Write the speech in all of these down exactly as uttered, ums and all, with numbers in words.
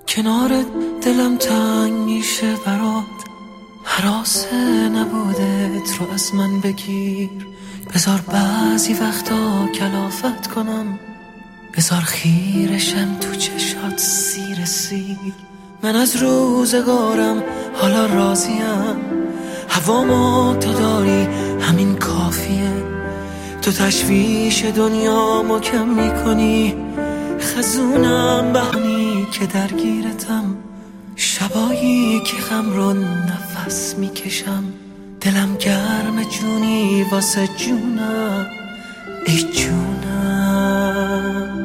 کنارت دلم تنگ میشه برات، هراسه نبودت رو از من بگیر. بذار بعضی وقتا کلافت کنم، بذار خیرشم تو چشات سیر سیر. من از روزگارم حالا راضیم، هوامو تو داری همین کافیه. تو تشویش دنیامو کم میکنی، خزونم بهانی که درگیرتم. شبایی که غم رو نفس میکشم، دلم گرم جونی واسه جونم، ای جونم.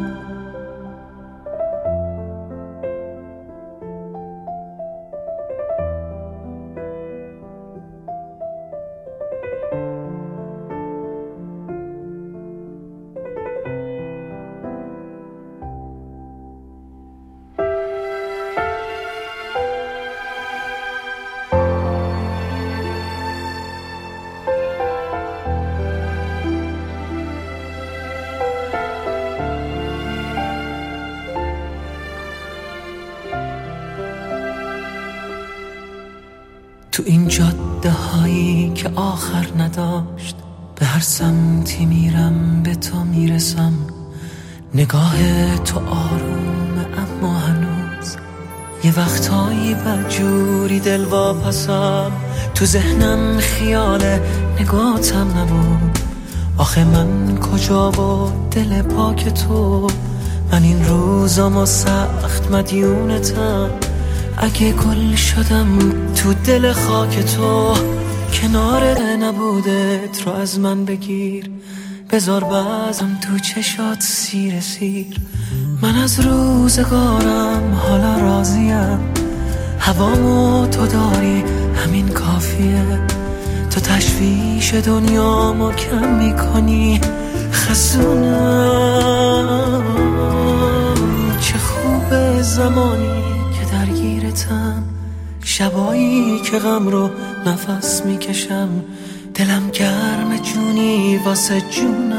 تو این جاده هایی که آخر نداشت، به هر سمتی میرم به تو میرسم. نگاه تو آرومه اما هنوز یه وقتایی بدجوری دل واپسم. تو ذهنم خیال نگاتم نبود، آخه من کجا و دل پاک تو. من این روزامو سخت مدیونتم، اگه گل شدم تو دل خاک تو. کنار نبودت رو از من بگیر، بذار بازم تو چشات سیر سیر. من از روزگارم حالا راضیم، هوامو تو داری همین کافیه. تو تشویش دنیامو کم میکنی، خزونم. چه خوب زمانی درگیرتم، شبایی که غم رو نفس میکشم. دلم گرم جونی واسه جونم،